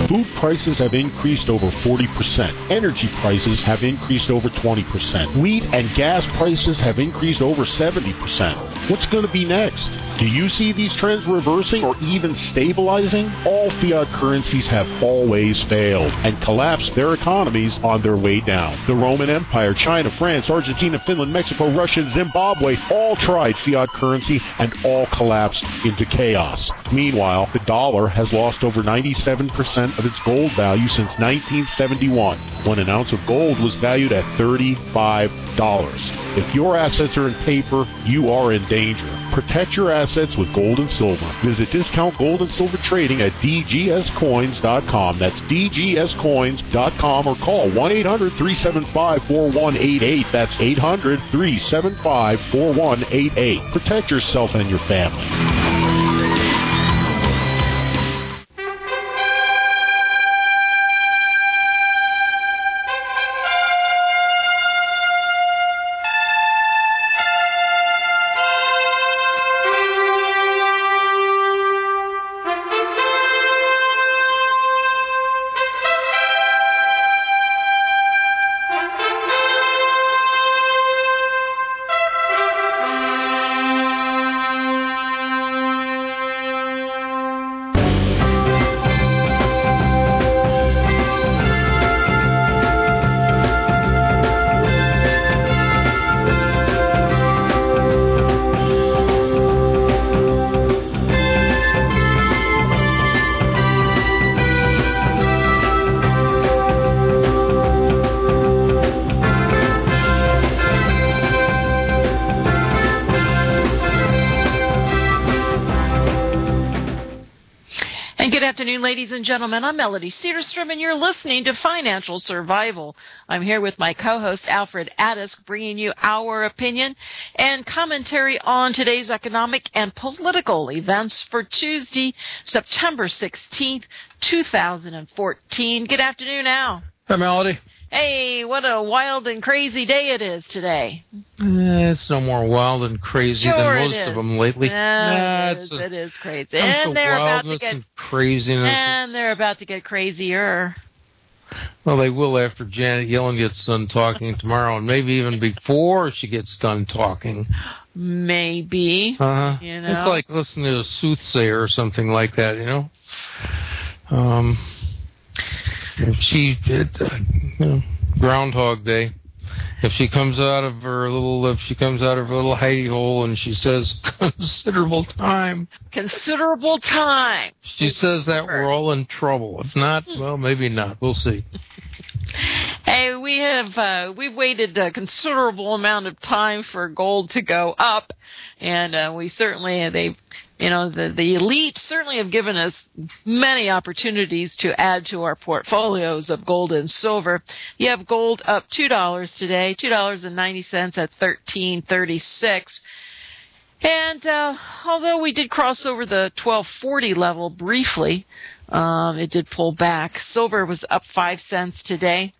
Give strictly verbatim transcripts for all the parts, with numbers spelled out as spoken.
Food prices have increased over forty percent. Energy prices have increased over twenty percent. Wheat and gas prices have increased over seventy percent. What's going to be next? Do you see these trends reversing or even stabilizing? All fiat currencies have always failed and collapsed their economies on their way down. The Roman Empire, China, France, Argentina, Finland, Mexico, Russia, and Zimbabwe all tried fiat currency and all collapsed into chaos. Meanwhile, the dollar has lost over ninety-seven percent of its gold value since nineteen seventy-one, when an ounce of gold was valued at thirty-five dollars. If your assets are in paper, you are in danger. Protect your assets with gold and silver. Visit Discount Gold and Silver Trading at d g s coins dot com. That's d g s coins dot com, or call one eight hundred, three seven five, four one eight eight. That's eight hundred, three seven five, four one eight eight. Protect yourself and your family. Ladies and gentlemen, I'm Melody Cedarstrom, and you're listening to Financial Survival. I'm here with my co-host, Alfred Addisk, bringing you our opinion and commentary on today's economic and political events for Tuesday, September sixteenth, two thousand fourteen. Good afternoon, Al. Hi, Melody. Hey, what a wild and crazy day it is today. Eh, it's no more wild and crazy sure than most is. of them lately. Yeah, nah, it, it's is, a, it is crazy. And they're about to get and craziness. And they're about to get crazier. Well, they will after Janet Yellen gets done talking tomorrow, and maybe even before she gets done talking. Maybe. Uh-huh. You know? It's like listening to a soothsayer or something like that, you know? Um... If she, it, uh, you know, Groundhog Day. If she comes out of her little, if she comes out of her little hidey hole and she says considerable time, considerable time. She says that we're all in trouble. If not, well, maybe not. We'll see. Hey, we have uh, we've waited a considerable amount of time for gold to go up, and uh, we certainly they. You know, the, the elite certainly have given us many opportunities to add to our portfolios of gold and silver. You have gold up two dollars today, two dollars and ninety cents at thirteen thirty-six. And uh, although we did cross over the twelve forty level briefly, um, it did pull back. Silver was up five cents today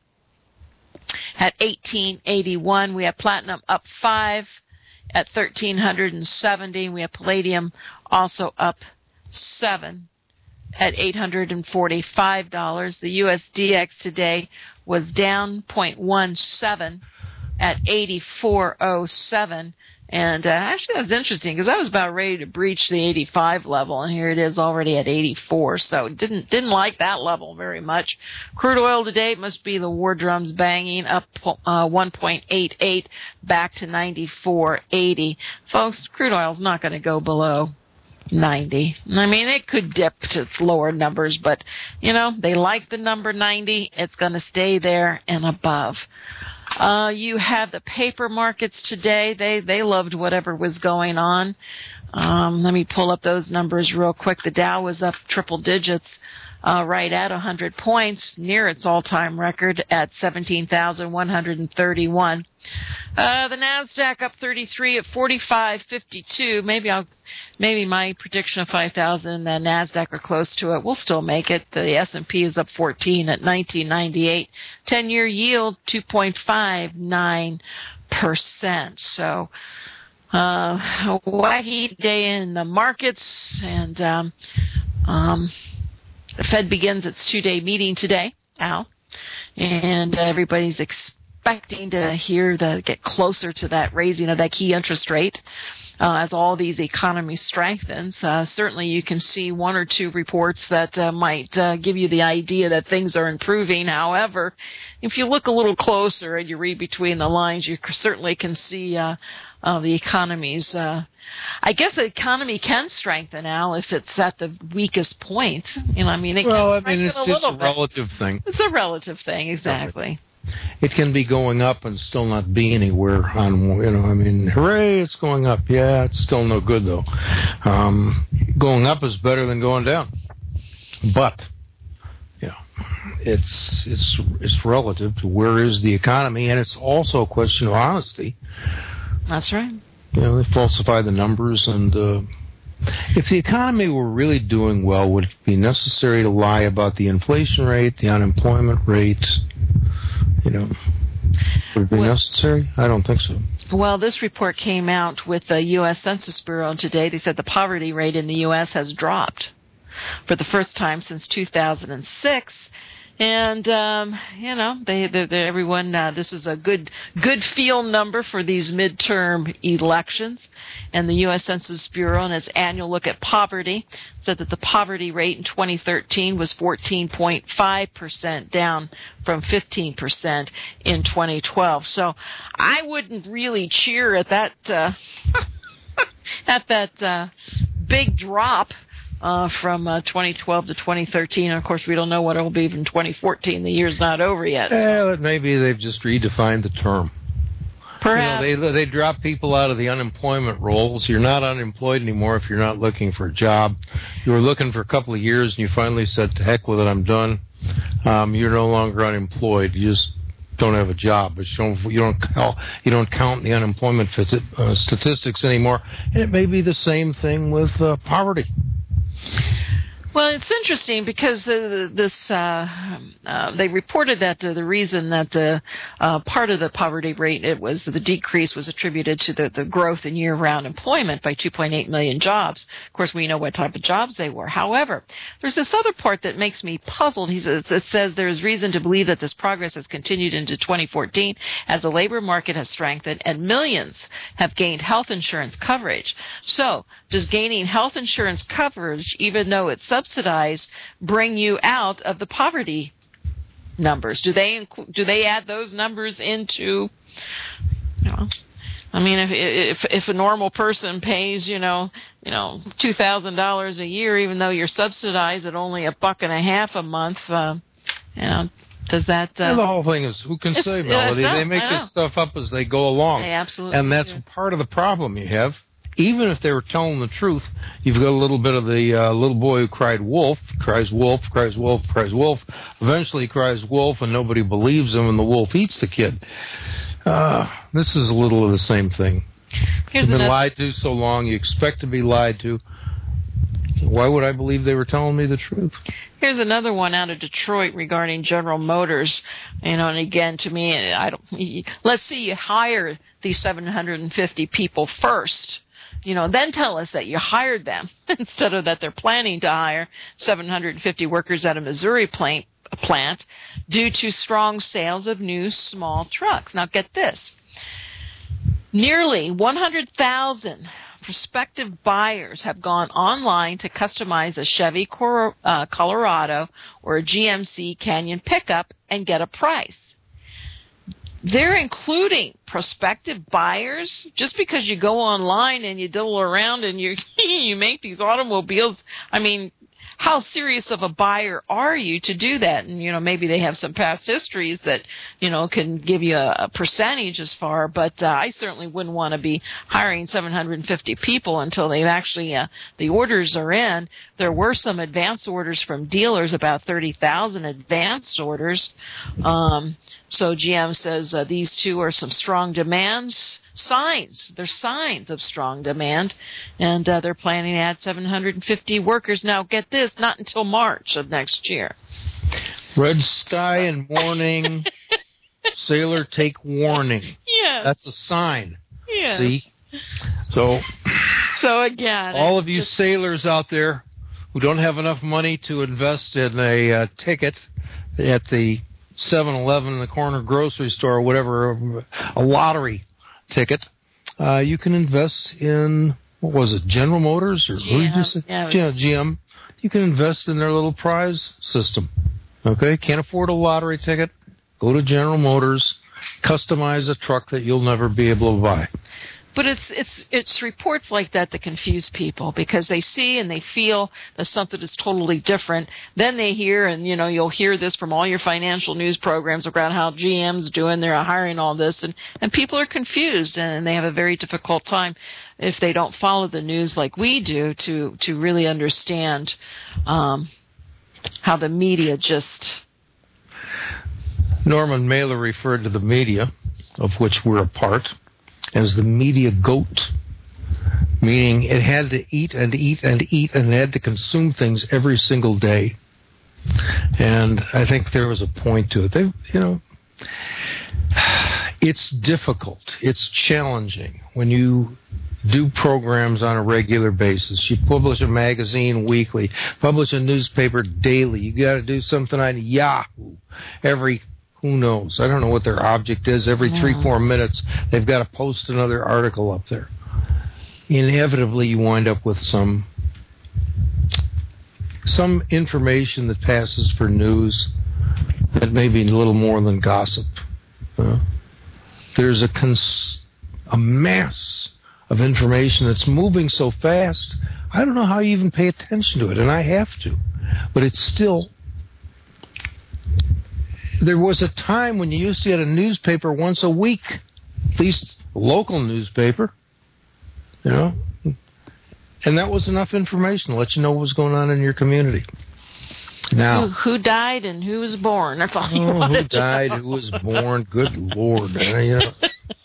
at eighteen eighty-one. We have platinum up five at thirteen seventy. We have palladium also up seven at eight hundred forty-five dollars. The U S D X today was down zero point one seven at eighty-four oh seven. And uh, actually, that was interesting because I was about ready to breach the eighty-five level, and here it is already at eighty-four. So didn't didn't like that level very much. Crude oil today must be the war drums banging, up uh, one point eight eight back to ninety-four eighty. Folks, crude oil's not going to go below ninety. I mean, it could dip to lower numbers, but, you know, they like the number ninety. It's going to stay there and above. Uh, you have the paper markets today. They, they loved whatever was going on. Um, let me pull up those numbers real quick. The Dow was up triple digits, uh, right at one hundred points, near its all-time record at seventeen thousand one hundred thirty-one. Uh, the NASDAQ up thirty-three at forty-five fifty-two. Maybe I'll, maybe my prediction of five thousand, the NASDAQ are close to it. We'll still make it. The S and P is up fourteen at nineteen ninety-eight. ten-year yield, two point five nine percent. So, uh, a wacky day in the markets, and, um, um, the Fed begins its two-day meeting today, Al, and everybody's expecting to hear the get closer to that raising of that key interest rate. Uh, as all these economies strengthens, uh, certainly you can see one or two reports that uh, might uh, give you the idea that things are improving. However, if you look a little closer and you read between the lines, you certainly can see uh, uh, the economy's. Uh, I guess the economy can strengthen, Al, if it's at the weakest point. You know, I mean, it well, can I mean, it's a just a bit. relative thing. It's a relative thing, exactly. It can be going up and still not be anywhere on, you know, I mean, hooray, it's going up. Yeah, it's still no good, though. Um, going up is better than going down. But, you know, it's, it's, it's relative to where is the economy, and it's also a question of honesty. That's right. You know, they falsify the numbers, and uh, if the economy were really doing well, would it be necessary to lie about the inflation rate, the unemployment rate? You know, would it be well, necessary? I don't think so. Well, this report came out with the U S Census Bureau today. They said the poverty rate in the U S has dropped for the first time since two thousand six. And, um, you know, they, they, they everyone, uh, this is a good, good feel number for these midterm elections. And the U S Census Bureau, in its annual look at poverty, said that the poverty rate in twenty thirteen was fourteen point five percent, down from fifteen percent in twenty twelve. So I wouldn't really cheer at that, uh, at that, uh, big drop. Uh, from uh, twenty twelve to twenty thirteen. And, of course, we don't know what it will be in twenty fourteen. The year's not over yet. So. Well, maybe they've just redefined the term. Perhaps. You know, they, they drop people out of the unemployment rolls. You're not unemployed anymore if you're not looking for a job. You were looking for a couple of years, and you finally said, to heck with it, I'm done. Um, you're no longer unemployed. You just don't have a job. But you don't, you don't, count, you don't count the unemployment visit, uh, statistics anymore. And it may be the same thing with uh, poverty. Well, it's interesting because the, the, this uh, uh, they reported that uh, the reason that the uh, part of the poverty rate it was the decrease was attributed to the, the growth in year-round employment by two point eight million jobs. Of course, we know what type of jobs they were. However, there's this other part that makes me puzzled. He says it says there's reason to believe that this progress has continued into twenty fourteen as the labor market has strengthened and millions have gained health insurance coverage. So, does gaining health insurance coverage, even though it's subsidized, bring you out of the poverty numbers? Do they include, do they add those numbers into, you know, I mean, if if if a normal person pays, you know, you know, two thousand dollars a year, even though you're subsidized at only a buck and a half a month, uh, you know, does that? Uh, yeah, the whole thing is, who can say, Melody? They make this stuff up as they go along. They absolutely and that's do. Part of the problem you have. Even if they were telling the truth, you've got a little bit of the uh, little boy who cried wolf, cries wolf, cries wolf, cries wolf, eventually cries wolf, and nobody believes him, and the wolf eats the kid. Uh, this is a little of the same thing. Here's You've been another- lied to so long, you expect to be lied to. Why would I believe they were telling me the truth? Here's another one out of Detroit regarding General Motors. You know, and again, to me, I don't. Let's see you hire these seven hundred fifty people first. You know, then tell us that you hired them instead of that they're planning to hire seven hundred fifty workers at a Missouri plant, plant due to strong sales of new small trucks. Now, get this. Nearly one hundred thousand prospective buyers have gone online to customize a Chevy uh, Colorado or a G M C Canyon pickup and get a price. They're including prospective buyers. Just because you go online and you dibble around and you you make these automobiles, I mean, how serious of a buyer are you to do that? And, you know, maybe they have some past histories that, you know, can give you a, a percentage as far, but uh, I certainly wouldn't want to be hiring seven hundred fifty people until they've actually, uh, the orders are in. There were some advance orders from dealers, about thirty thousand advanced orders. Um, so G M says uh, these two are some strong demands. Signs. They're signs of strong demand, and uh, they're planning to add seven hundred fifty workers. Now, get this, not until March of next year. Red sky and warning. Sailor, take warning. Yes. That's a sign. Yes. See? So, so again, all of you just... sailors out there who don't have enough money to invest in a uh, ticket at the seven eleven in the corner grocery store or whatever, a lottery ticket, uh, you can invest in, what was it, General Motors? or G M, who yeah, yeah, G M. You can invest in their little prize system. Okay? Can't afford a lottery ticket? Go to General Motors, customize a truck that you'll never be able to buy. But it's it's it's reports like that that confuse people because they see and they feel that something is totally different. Then they hear, and you know, you'll hear this from all your financial news programs about how G M's doing, they're hiring all this, and, and people are confused and they have a very difficult time if they don't follow the news like we do to to really understand um, how the media just. Norman Mailer referred to the media, of which we're a part, as the media goat, meaning it had to eat and eat and eat and it had to consume things every single day. And I think there was a point to it. They, you know, it's difficult. It's challenging when you do programs on a regular basis. You publish a magazine weekly, publish a newspaper daily. You got to do something on Yahoo every Who knows? I don't know what their object is. Every three, four minutes, they've got to post another article up there. Inevitably, you wind up with some some information that passes for news that may be a little more than gossip. Uh, there's a cons- a mass of information that's moving so fast, I don't know how you even pay attention to it, and I have to. But it's still... There was a time when you used to get a newspaper once a week, at least a local newspaper, you know, and that was enough information to let you know what was going on in your community. Now, who, who died and who was born? That's all you oh, wanted who to died? know. Who was born? Good Lord, man, you know.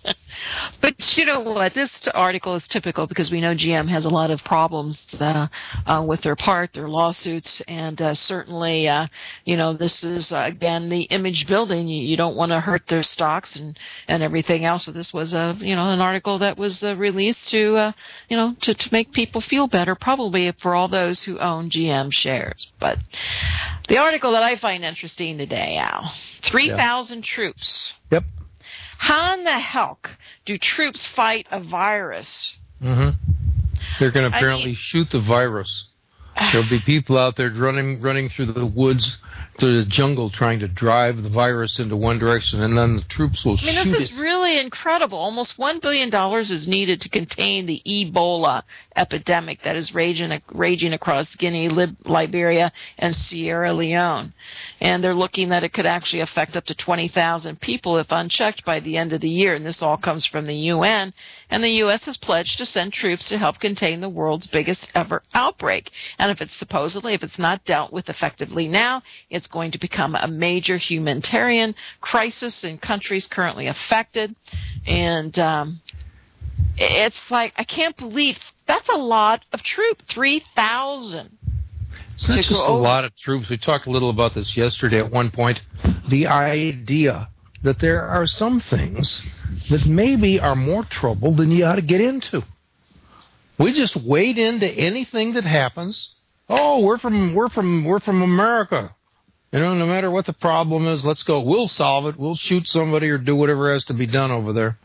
But you know what? This article is typical because we know G M has a lot of problems uh, uh, with their part, their lawsuits, and uh, certainly, uh, you know, this is, uh, again, the image building. You, you don't want to hurt their stocks and, and everything else. So this was, a, you know, an article that was uh, released to, uh, you know, to, to make people feel better, probably for all those who own G M shares. But the article that I find interesting today, Al, three thousand yeah. troops. Yep. How in the hell do troops fight a virus? Mm-hmm. They're going to apparently I mean, shoot the virus. There'll be people out there running running through the woods, through the jungle, trying to drive the virus into one direction, and then the troops will I mean, shoot it. This is really incredible. Almost one billion dollars is needed to contain the Ebola epidemic that is raging, raging across Guinea, Lib- Liberia, and Sierra Leone. And they're looking that it could actually affect up to twenty thousand people if unchecked by the end of the year. And this all comes from the U N. And the U S has pledged to send troops to help contain the world's biggest ever outbreak. And if it's supposedly, if it's not dealt with effectively now, it's going to become a major humanitarian crisis in countries currently affected. And um, it's like, I can't believe that's a lot of troops, three thousand. It's not just a lot of troops. We talked a little about this yesterday at one point. The idea that there are some things that maybe are more trouble than you ought to get into. We just wade into anything that happens. Oh, we're from we're from we're from America. You know, no matter what the problem is, let's go. We'll solve it. We'll shoot somebody or do whatever has to be done over there.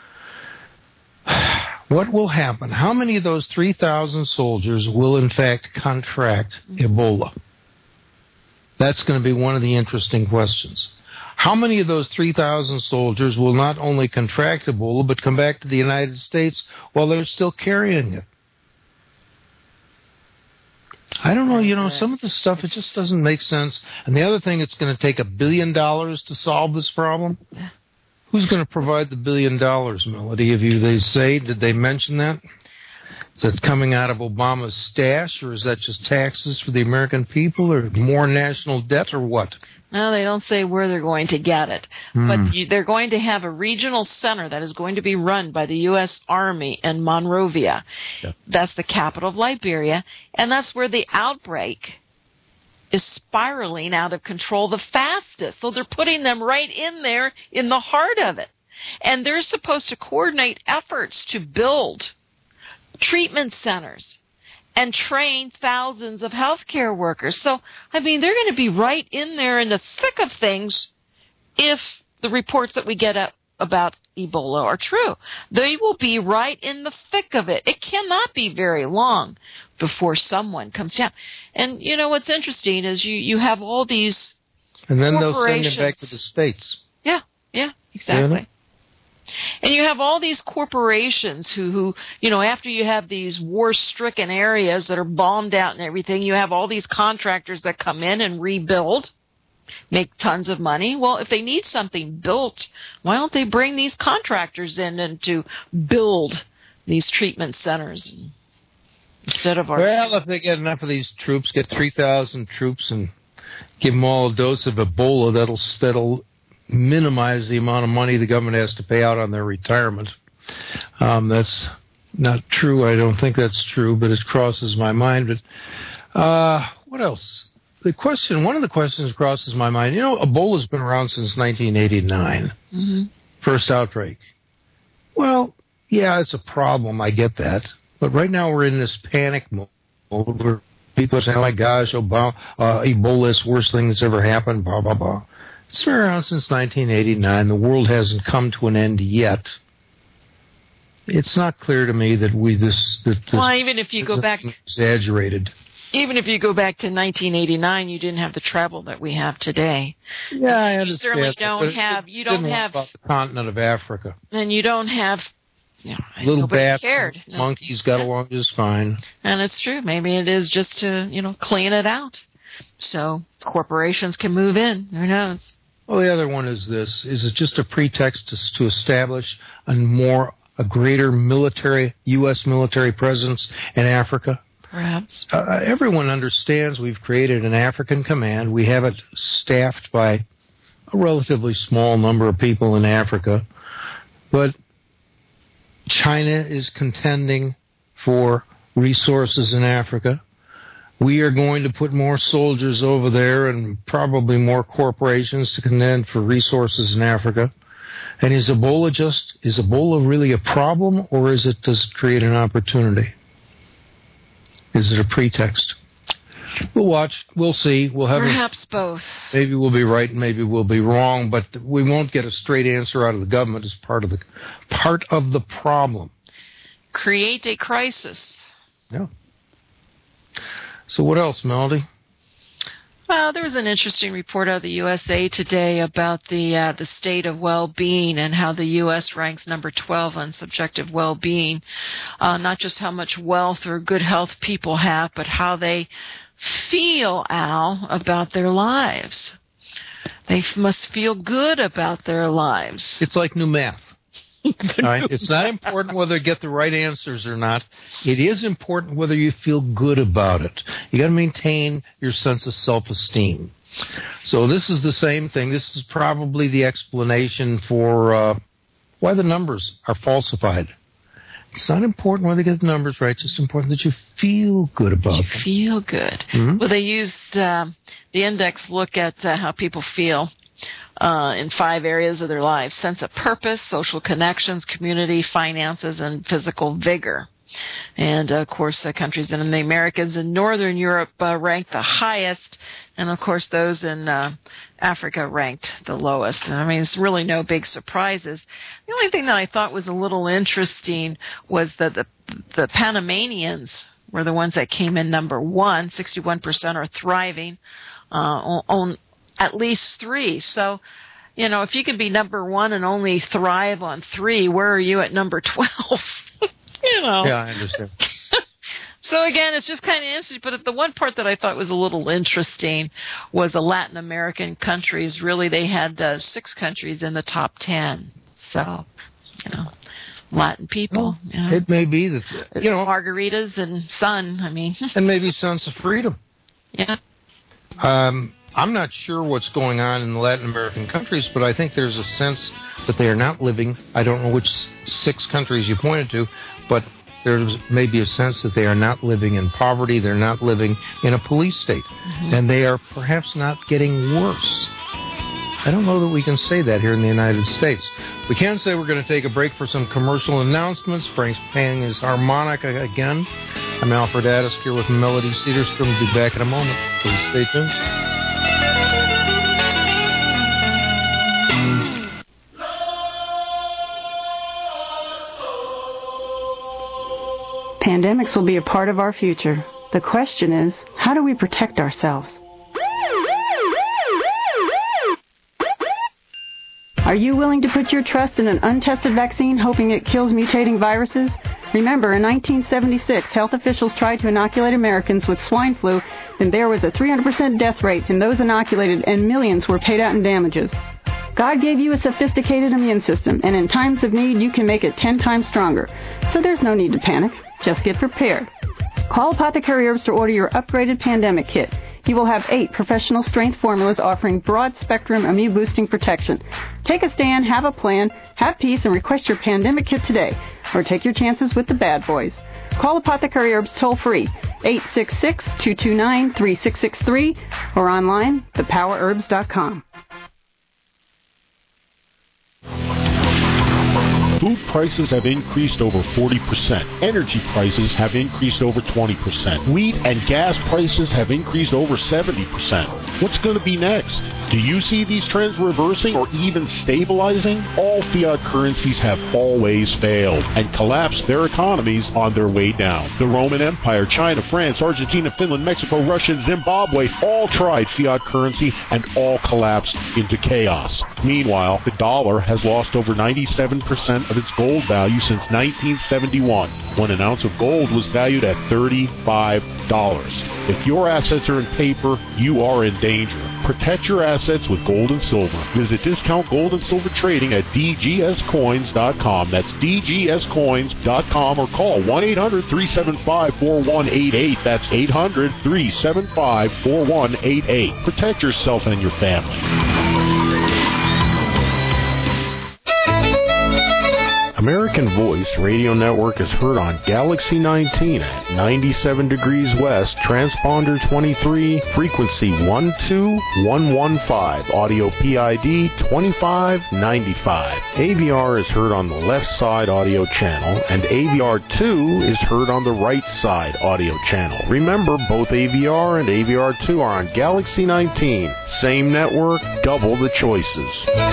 What will happen? How many of those three thousand soldiers will, in fact, contract Ebola? That's going to be one of the interesting questions. How many of those three thousand soldiers will not only contract Ebola, but come back to the United States while they're still carrying it? I don't know. You know, some of this stuff, it just doesn't make sense. And the other thing, it's going to take a billion dollars to solve this problem. Who's going to provide the billion dollars, Melody? Have you, they say, did they mention that? Is that coming out of Obama's stash, or is that just taxes for the American people, or more national debt, or what? No, they don't say where they're going to get it. Mm. But you, they're going to have a regional center that is going to be run by the U S Army in Monrovia. Yeah. That's the capital of Liberia, and that's where the outbreak is spiraling out of control the fastest. So they're putting them right in there in the heart of it. And they're supposed to coordinate efforts to build treatment centers and train thousands of healthcare workers. So, I mean, they're going to be right in there in the thick of things if the reports that we get up about Ebola are true. They will be right in the thick of it. It cannot be very long before someone comes down. And, you know, what's interesting is you, you have all these And then they'll send him back to the States. Yeah, yeah, exactly. And you have all these corporations who, who, you know, after you have these war-stricken areas that are bombed out and everything, you have all these contractors that come in and rebuild, make tons of money. Well, if they need something built, why don't they bring these contractors in and to build these treatment centers instead of our... Well, if they get enough of these troops, get three thousand troops and give them all a dose of Ebola, that'll that'll minimize the amount of money the government has to pay out on their retirement. Um, that's not true. I don't think that's true, but it crosses my mind. But uh, what else? The question, one of the questions crosses my mind. You know, Ebola's been around since nineteen eighty-nine, mm-hmm. First outbreak. Well, yeah, it's a problem. I get that. But right now we're in this panic mode where people are saying, oh my gosh, Obama, uh, Ebola is the worst thing that's ever happened, blah, blah, blah. It's been around since nineteen eighty-nine. The world hasn't come to an end yet. It's not clear to me that we this that this, well, even if you go back exaggerated. Even if you go back to nineteen eighty-nine, you didn't have the travel that we have today. Yeah, I understand. You certainly don't have. You don't have about the continent of Africa. And you don't have. You know, little bats, cared. monkeys got yeah. along just fine. And it's true. Maybe it is just to you know clean it out, so corporations can move in. Who knows? Well, the other one is this: is it just a pretext to, to establish a more, a greater military, U S military presence in Africa? Perhaps. Uh, everyone understands we've created an African command. We have it staffed by a relatively small number of people in Africa, but China is contending for resources in Africa. We are going to put more soldiers over there and probably more corporations to contend for resources in Africa. And is Ebola just, is Ebola really a problem, or is it, does it create an opportunity? Is it a pretext? We'll watch. We'll see. We'll have perhaps a, both. Maybe we'll be right and maybe we'll be wrong, but we won't get a straight answer out of the government as part of the part of the problem. Create a crisis. Yeah. So what else, Melody? Well, there was an interesting report out of the U S A Today about the uh, the state of well-being and how the U S ranks number twelve on subjective well-being. Uh, not just how much wealth or good health people have, but how they feel, Al, about their lives. They f- must feel good about their lives. It's like new math. All right? It's not important whether you get the right answers or not. It is important whether you feel good about it. You got to maintain your sense of self-esteem. So this is the same thing. This is probably the explanation for uh, why the numbers are falsified. It's not important whether you get the numbers right. It's just important that you feel good about you them. You feel good. Mm-hmm. Well, they used uh, the index look at uh, how people feel. Uh, in five areas of their lives: sense of purpose, social connections, community, finances, and physical vigor. And, uh, of course, the countries in the Americas and Northern Europe uh, ranked the highest, and, of course, those in uh, Africa ranked the lowest. And, I mean, it's really no big surprises. The only thing that I thought was a little interesting was that the, the Panamanians were the ones that came in number one. sixty-one percent are thriving uh, on at least three. So, you know, if you can be number one and only thrive on three, where are you at number twelve? You know. Yeah, I understand. So, again, it's just kind of interesting. But the one part that I thought was a little interesting was the Latin American countries. Really, they had uh, six countries in the top ten. So, you know, Latin people. Well, you know. It may be that, you know. Margaritas and sun, I mean. And maybe sense of freedom. Yeah. Um. I'm not sure what's going on in the Latin American countries, but I think there's a sense that they are not living, I don't know which six countries you pointed to, but there's maybe a sense that they are not living in poverty, they're not living in a police state, mm-hmm. and they are perhaps not getting worse. I don't know that we can say that here in the United States. We can say we're going to take a break for some commercial announcements. Frank's playing his harmonica again. I'm Alfred Addis here with Melody Cedarstrom. We'll be back in a moment. Please stay tuned. Pandemics will be a part of our future. The question is, how do we protect ourselves? Are you willing to put your trust in an untested vaccine, hoping it kills mutating viruses? Remember, in nineteen seventy-six, health officials tried to inoculate Americans with swine flu, and there was a three hundred percent death rate in those inoculated, and millions were paid out in damages. God gave you a sophisticated immune system, and in times of need, you can make it ten times stronger. So there's no need to panic. Just get prepared. Call Apothecary Herbs to order your upgraded pandemic kit. You will have eight professional strength formulas offering broad-spectrum immune-boosting protection. Take a stand, have a plan, have peace, and request your pandemic kit today. Or take your chances with the bad boys. Call Apothecary Herbs toll-free, eight six six, two two nine, three six six three, or online, the power herbs dot com. Food prices have increased over forty percent. Energy prices have increased over twenty percent. Wheat and gas prices have increased over seventy percent. What's going to be next? Do you see these trends reversing or even stabilizing? All fiat currencies have always failed and collapsed their economies on their way down. The Roman Empire, China, France, Argentina, Finland, Mexico, Russia, and Zimbabwe all tried fiat currency and all collapsed into chaos. Meanwhile, the dollar has lost over ninety-seven percent of its gold value since nineteen seventy-one, when an ounce of gold was valued at thirty-five dollars. If your assets are in paper, you are in danger. Protect your assets with gold and silver. Visit Discount Gold and Silver Trading at d g s coins dot com. That's d g s coins dot com, or call one eight hundred, three seven five, four one eight eight. That's eight hundred, three seven five, four one eight eight. Protect yourself and your family. American Voice Radio Network is heard on Galaxy nineteen at ninety-seven degrees west, transponder twenty-three, frequency one two one one five, audio P I D twenty-five ninety-five. A V R is heard on the left side audio channel, and A V R two is heard on the right side audio channel. Remember, both A V R and A V R two are on Galaxy nineteen. Same network, double the choices.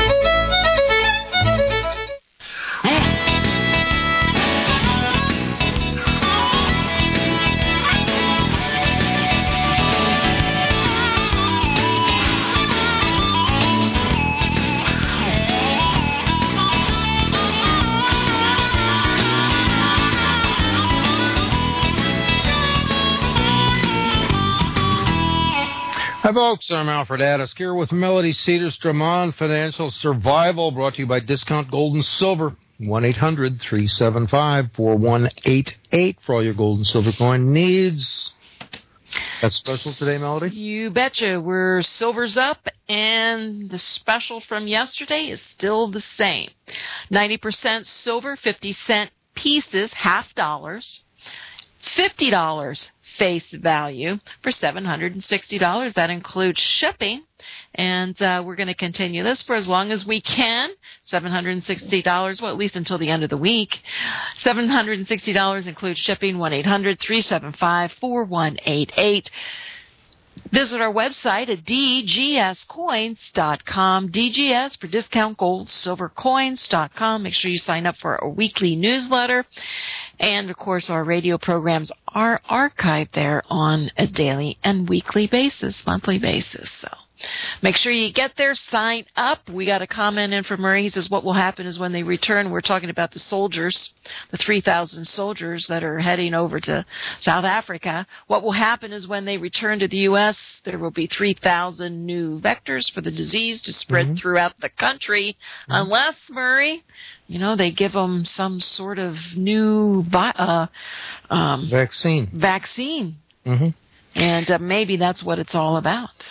Hi, folks. I'm Alfred Addis here with Melody Cedarstrom on Financial Survival, brought to you by Discount Gold and Silver. one eight hundred, three seven five, four one eight eight for all your gold and silver coin needs. That's special today, Melody? You betcha. We're silver's up, and the special from yesterday is still the same. ninety percent silver, fifty cent pieces, half dollars. fifty dollars face value for seven hundred sixty dollars. That includes shipping, and uh, we're going to continue this for as long as we can. seven hundred sixty dollars, well, at least until the end of the week. seven hundred sixty dollars includes shipping. one eight hundred, three seven five, four one eight eight. Visit our website at d g s coins dot com. D G S for Discount Gold Silver Coins dot com. Make sure you sign up for our weekly newsletter. And, of course, our radio programs are archived there on a daily and weekly basis, monthly basis. So make sure you get there, sign up. We got a comment in from Murray. He says what will happen is when they return, we're talking about the soldiers, the three thousand soldiers that are heading over to South Africa. What will happen is when they return to the U S, there will be three thousand new vectors for the disease to spread mm-hmm. throughout the country, mm-hmm. unless, Murray, you know, they give them some sort of new vi- uh, um, vaccine. Vaccine. Mm-hmm. And uh, maybe that's what it's all about.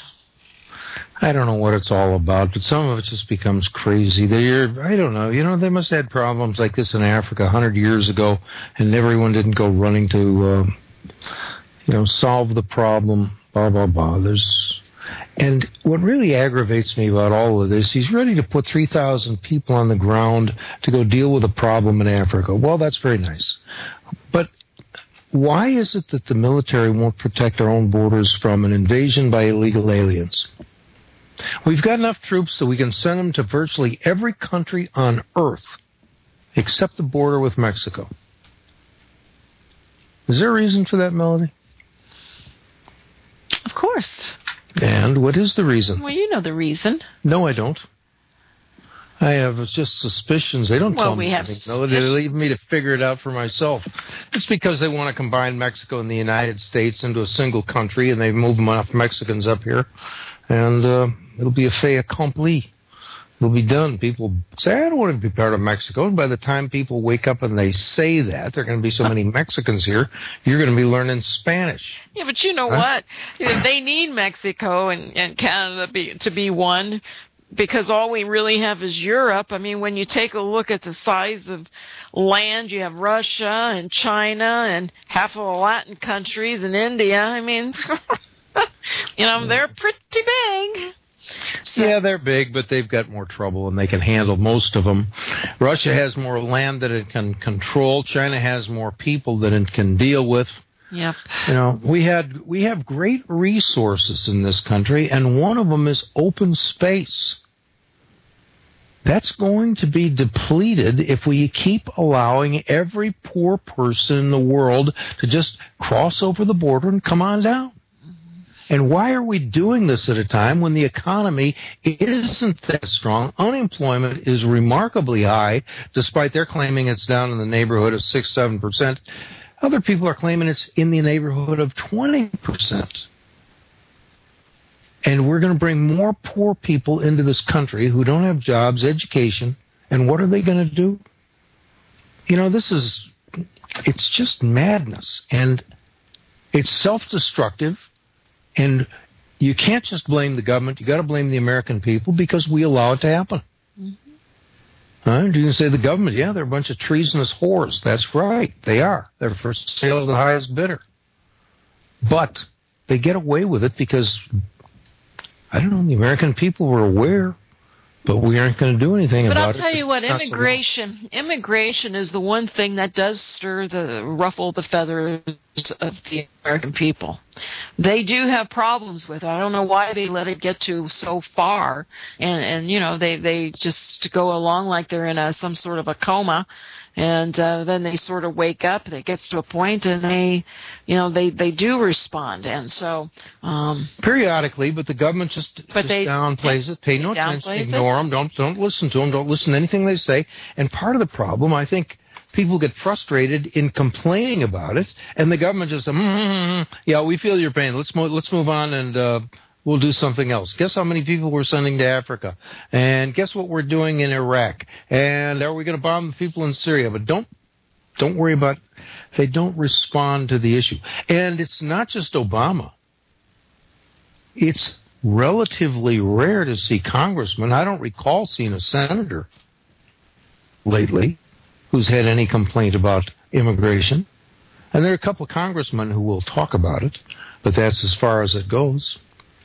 I don't know what it's all about, but some of it just becomes crazy. They're, I don't know. You know, they must have had problems like this in Africa a hundred years ago, and everyone didn't go running to, uh, you know, solve the problem, blah, blah, blah. There's... And what really aggravates me about all of this, he's ready to put three thousand people on the ground to go deal with a problem in Africa. Well, that's very nice. But why is it that the military won't protect our own borders from an invasion by illegal aliens? We've got enough troops so we can send them to virtually every country on Earth except the border with Mexico. Is there a reason for that, Melody? Of course. And what is the reason? Well, you know the reason. No, I don't. I have just suspicions. They don't well, tell we me have anything. No, they leave me to figure it out for myself. It's because they want to combine Mexico and the United States into a single country, and they move enough Mexicans up here, and uh, it'll be a fait accompli. It'll be done. People say, I don't want to be part of Mexico. And by the time people wake up and they say that, there are going to be so many Mexicans here, you're going to be learning Spanish. Yeah, but you know huh? what? They need Mexico and, and Canada be, to be one, because all we really have is Europe. I mean, when you take a look at the size of land, you have Russia and China and half of the Latin countries and India. I mean, you know, they're pretty big. So. Yeah, they're big, but they've got more trouble, and they can handle most of them. Russia has more land that it can control. China has more people that it can deal with. Yep. You know, we had we have great resources in this country, and one of them is open space. That's going to be depleted if we keep allowing every poor person in the world to just cross over the border and come on down. And why are we doing this at a time when the economy isn't that strong? Unemployment is remarkably high, despite their claiming it's down in the neighborhood of six, seven percent. Other people are claiming it's in the neighborhood of twenty percent. And we're going to bring more poor people into this country who don't have jobs, education, and what are they going to do? You know, this is, it's just madness, and it's self-destructive, and you can't just blame the government. You got to blame the American people because we allow it to happen. Mm-hmm. Huh? You can say the government, yeah, they're a bunch of treasonous whores. That's right, they are. They're for sale to the highest bidder. But they get away with it because, I don't know, the American people were aware, but we aren't going to do anything but about it. But I'll tell you what, immigration so immigration is the one thing that does stir the, ruffle the feathers of the American people. They do have problems with it. I don't know why they let it get to so far, and, and you know, they, they just go along like they're in a, some sort of a coma, and uh, then they sort of wake up. It gets to a point, and they, you know, they, they do respond, and so um, periodically. But the government just, but just they, downplays it. Pay no attention. Ignore it. them. Don't don't listen to them. Don't listen to anything they say. And part of the problem, I think, people get frustrated in complaining about it, and the government just, mm, mm, mm, yeah, we feel your pain. Let's move. Let's move on, and uh, we'll do something else. Guess how many people we're sending to Africa? And guess what we're doing in Iraq? And are we going to bomb the people in Syria? But don't don't worry about, they don't respond to the issue. And it's not just Obama. It's relatively rare to see congressmen. I don't recall seeing a senator lately who's had any complaint about immigration. And there are a couple of congressmen who will talk about it, but that's as far as it goes.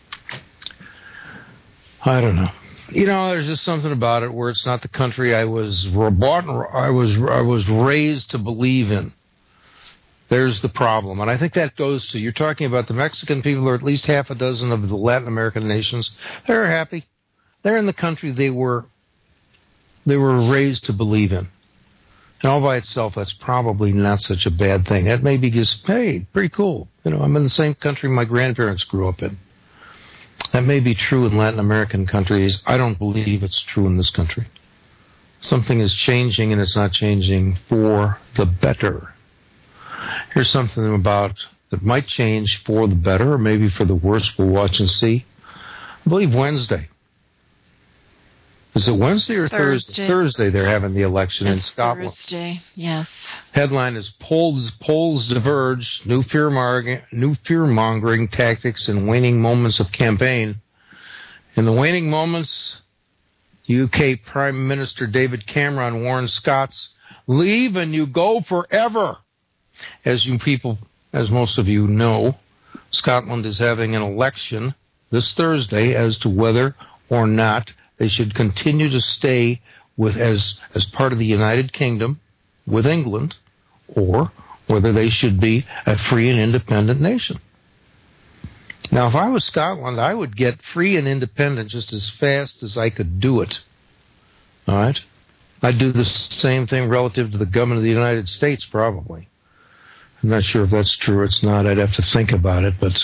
I don't know. You know, there's just something about it where it's not the country I was bought, I was I was raised to believe in. There's the problem. And I think that goes to, you're talking about the Mexican people, or at least half a dozen of the Latin American nations. They're happy. They're in the country they were they were raised to believe in. And all by itself, that's probably not such a bad thing. That may be just, hey, pretty cool. You know, I'm in the same country my grandparents grew up in. That may be true in Latin American countries. I don't believe it's true in this country. Something is changing, and it's not changing for the better. Here's something about that might change for the better, or maybe for the worse. We'll watch and see. I believe Wednesday. Is it Wednesday or Thursday? Thursday, Thursday they're having the election it's in Scotland. Thursday, yes. Headline is Polls, polls Diverge, New Fear-Mongering, New Fear-Mongering Tactics in Waning Moments of Campaign. In the waning moments, U K Prime Minister David Cameron warns Scots, leave and you go forever. As you people, as most of you know, Scotland is having an election this Thursday as to whether or not they should continue to stay with as as part of the United Kingdom with England, or whether they should be a free and independent nation. Now, if I was Scotland, I would get free and independent just as fast as I could do it. All right? I'd do the same thing relative to the government of the United States, probably. I'm not sure if that's true or it's not. I'd have to think about it, but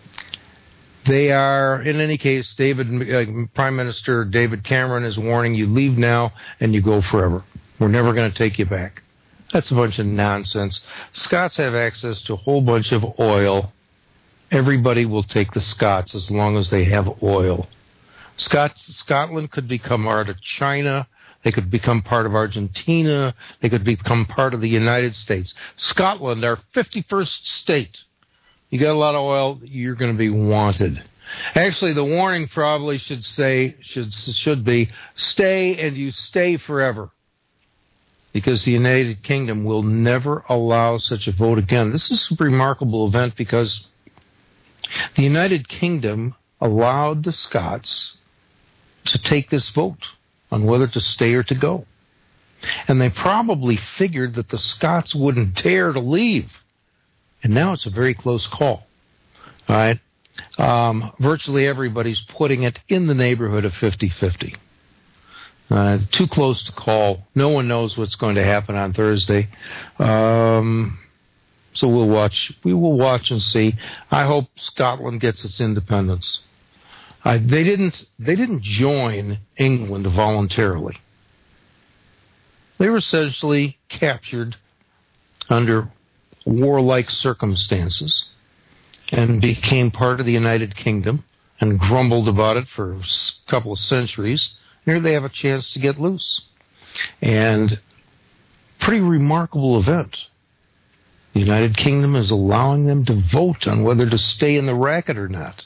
they are, in any case, David, uh, Prime Minister David Cameron is warning you, leave now and you go forever. We're never going to take you back. That's a bunch of nonsense. Scots have access to a whole bunch of oil. Everybody will take the Scots as long as they have oil. Scots, Scotland could become part of China. They could become part of Argentina. They could become part of the United States. Scotland, our fifty-first state. You got a lot of oil, you're going to be wanted. Actually, the warning probably should say, should, should be, stay and you stay forever. Because the United Kingdom will never allow such a vote again. This is a remarkable event because the United Kingdom allowed the Scots to take this vote on whether to stay or to go. And they probably figured that the Scots wouldn't dare to leave. And now it's a very close call. All right? Um, virtually everybody's putting it in the neighborhood of fifty-fifty. Uh, it's too close to call. No one knows what's going to happen on Thursday. Um, so we'll watch. We will watch and see. I hope Scotland gets its independence. Uh, they didn't. They didn't join England voluntarily. They were essentially captured under warlike circumstances and became part of the United Kingdom and grumbled about it for a couple of centuries. Here they have a chance to get loose. And pretty remarkable event. The United Kingdom is allowing them to vote on whether to stay in the racket or not.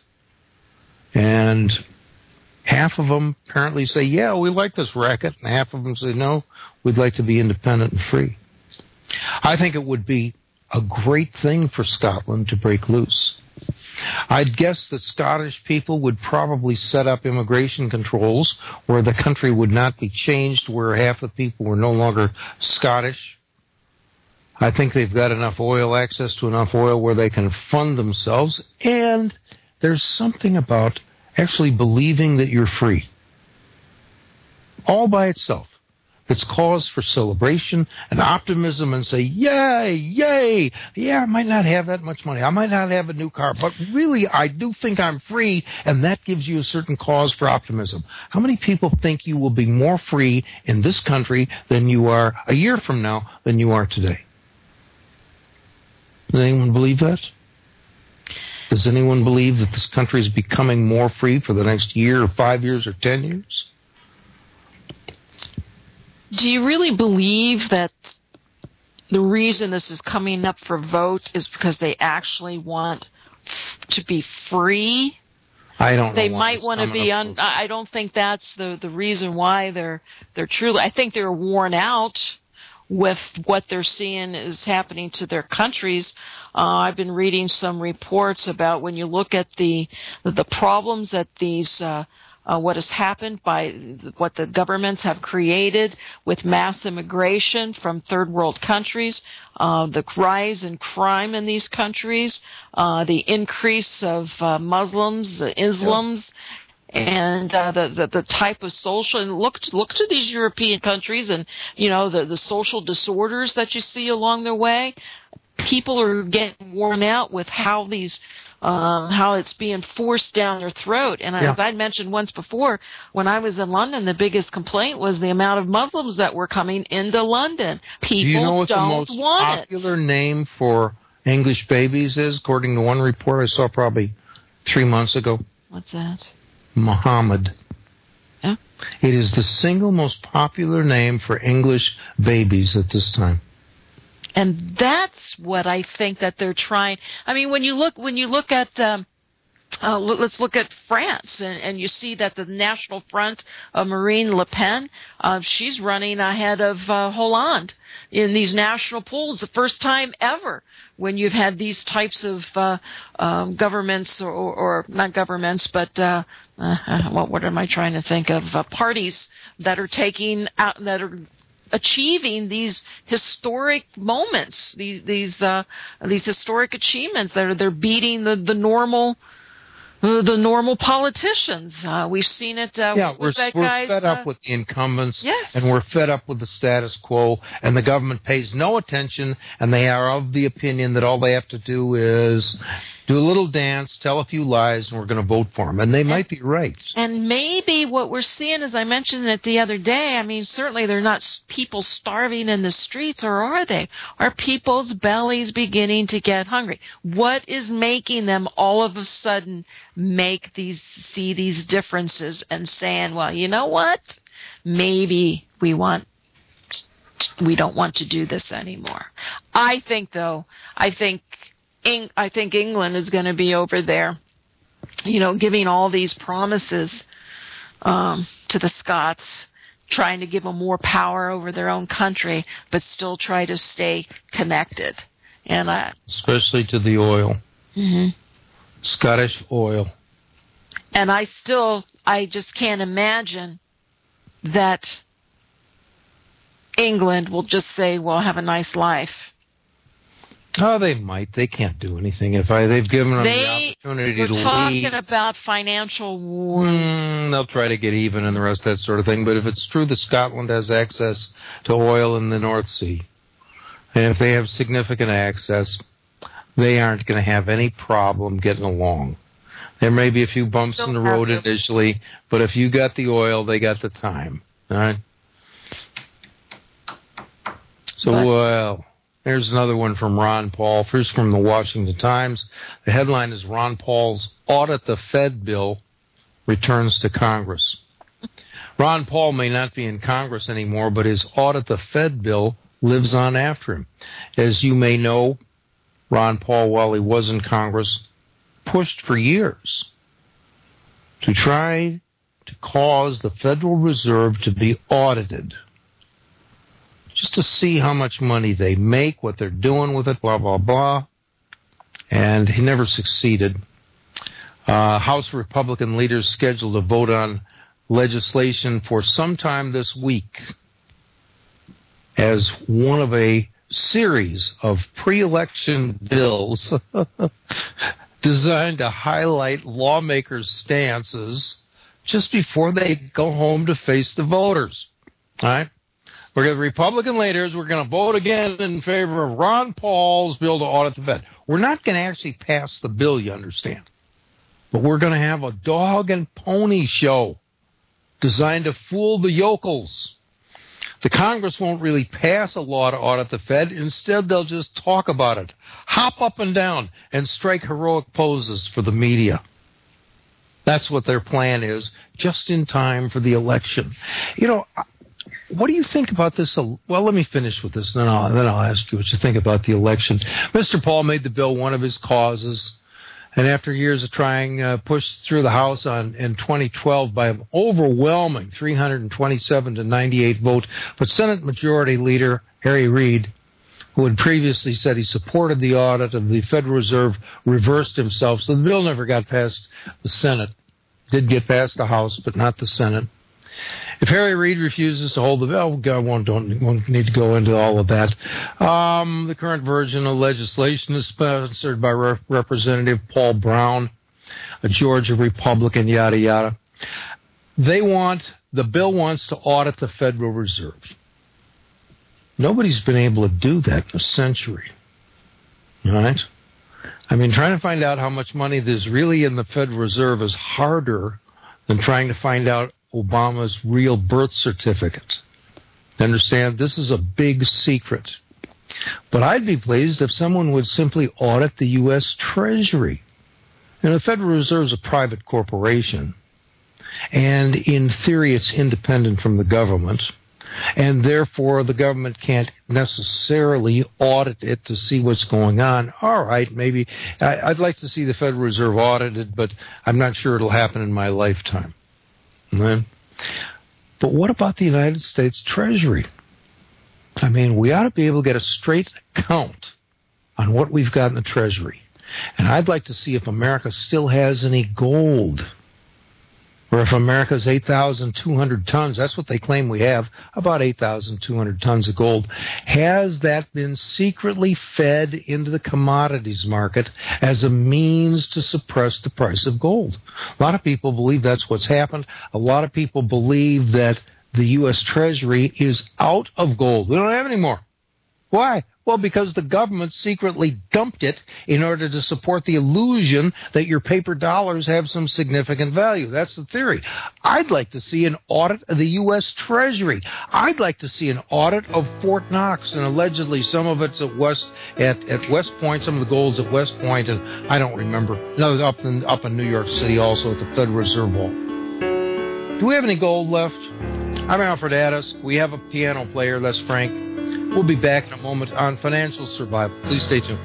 And half of them apparently say, yeah, we like this racket. And half of them say, no, we'd like to be independent and free. I think it would be a great thing for Scotland to break loose. I'd guess that Scottish people would probably set up immigration controls where the country would not be changed, where half the people were no longer Scottish. I think they've got enough oil, access to enough oil where they can fund themselves, and there's something about actually believing that you're free. All by itself. It's cause for celebration and optimism and say, yay, yay. Yeah, I might not have that much money. I might not have a new car, but really I do think I'm free, and that gives you a certain cause for optimism. How many people think you will be more free in this country than you are a year from now than you are today? Does anyone believe that? Does anyone believe that this country is becoming more free for the next year or five years or ten years? Do you really believe that the reason this is coming up for vote is because they actually want to be free? I don't know. They might want to be un- I don't think that's the, the reason why they're they're truly. I think they're worn out with what they're seeing is happening to their countries. Uh, I've been reading some reports about when you look at the the problems that these uh, uh, what has happened by what the governments have created with mass immigration from third world countries, uh, the rise in crime in these countries, uh, the increase of uh, Muslims, uh, Islams. And uh, the, the the type of social, and look look to these European countries, and you know the the social disorders that you see along their way. People are getting worn out with how these uh, how it's being forced down their throat. And yeah. As I mentioned once before, when I was in London, the biggest complaint was the amount of Muslims that were coming into London. People Do you know what don't the most want popular it. name for English babies is, according to one report I saw probably three months ago? What's that? Muhammad. Yeah. It is the single most popular name for English babies at this time. And that's what I think that they're trying. I mean, when you look when you look at um, uh, let's look at France, and, and you see that the National Front of Marine Le Pen, uh, she's running ahead of uh, Hollande in these national polls, the first time ever when you've had these types of uh, um, governments, or, or not governments, but uh, uh, what, what am I trying to think of? Uh, parties that are taking out, that are achieving these historic moments, these these uh, these historic achievements. They're they're beating the the normal. The normal politicians. Uh, we've seen it. Uh, yeah, we're, that we're guy's, fed uh, up with the incumbents, yes. and we're fed up with the status quo, and the government pays no attention, and they are of the opinion that all they have to do is do a little dance, tell a few lies, and we're going to vote for them. And they and, might be right. And maybe what we're seeing, as I mentioned it the other day, I mean, certainly they're not people starving in the streets, or are they? Are people's bellies beginning to get hungry? What is making them all of a sudden make these, see these differences and saying, well, you know what? Maybe we want, we don't want to do this anymore. I think, though, I think, I think England is going to be over there, you know, giving all these promises um, to the Scots, trying to give them more power over their own country, but still try to stay connected. And I, especially to the oil, mm-hmm. Scottish oil. And I still, I just can't imagine that England will just say, well, have a nice life. Oh, they might. They can't do anything. If I, they've given them they, the opportunity we're to leave. talking about financial wars. Mm, they'll try to get even and the rest of that sort of thing. But if it's true that Scotland has access to oil in the North Sea, and if they have significant access, they aren't going to have any problem getting along. There may be a few bumps in the road initially, but if you got the oil, they got the time. All right? So, but, well... Here's another one from Ron Paul. First from the Washington Times. The headline is Ron Paul's Audit the Fed Bill returns to Congress. Ron Paul may not be in Congress anymore, but his Audit the Fed Bill lives on after him. As you may know, Ron Paul, while he was in Congress, pushed for years to try to cause the Federal Reserve to be audited, just to see how much money they make, what they're doing with it, blah, blah, blah. And he never succeeded. Uh, House Republican leaders scheduled to vote on legislation for sometime this week as one of a series of pre-election bills designed to highlight lawmakers' stances just before they go home to face the voters. All right? We're going to Republican leaders. We're going to vote again in favor of Ron Paul's bill to audit the Fed. We're not going to actually pass the bill, you understand. But we're going to have a dog and pony show designed to fool the yokels. The Congress won't really pass a law to audit the Fed. Instead, they'll just talk about it, hop up and down, and strike heroic poses for the media. That's what their plan is, just in time for the election. You know, what do you think about this? Well, let me finish with this, then I'll, then I'll ask you what you think about the election. Mister Paul made the bill one of his causes, and after years of trying, uh, pushed through the House on in twenty twelve by an overwhelming three hundred twenty-seven to ninety-eight vote. But Senate Majority Leader Harry Reid, who had previously said he supported the audit of the Federal Reserve, reversed himself, so the bill never got past the Senate. Did get past the House, but not the Senate. If Harry Reid refuses to hold the bill, I won't, don't, won't need to go into all of that. Um, the current version of legislation is sponsored by Re- Representative Paul Brown, a Georgia Republican, yada, yada. They want, the bill wants to audit the Federal Reserve. Nobody's been able to do that in a century. All right? I mean, trying to find out how much money there's really in the Federal Reserve is harder than trying to find out Obama's real birth certificate. Understand? This is a big secret. But I'd be pleased if someone would simply audit the U S Treasury. You know, the Federal Reserve is a private corporation, and in theory it's independent from the government, and therefore the government can't necessarily audit it to see what's going on. All right, maybe I, I'd like to see the Federal Reserve audited, but I'm not sure it'll happen in my lifetime. Right? But what about the United States Treasury? I mean, we ought to be able to get a straight count on what we've got in the Treasury. And I'd like to see if America still has any gold. Or if America's eight thousand two hundred tons, that's what they claim we have, about eight thousand two hundred tons of gold, has that been secretly fed into the commodities market as a means to suppress the price of gold? A lot of people believe that's what's happened. A lot of people believe that the U S Treasury is out of gold. We don't have any more. Why? Well, because the government secretly dumped it in order to support the illusion that your paper dollars have some significant value. That's the theory. I'd like to see an audit of the U S Treasury. I'd like to see an audit of Fort Knox, and allegedly some of it's at West at, at West Point, some of the gold's at West Point, and I don't remember. No, up in up in New York City also at the Federal Reserve Vault. Do we have any gold left? I'm Alfred Addis. We have a piano player. That's Frank. We'll be back in a moment on Financial Survival. Please stay tuned.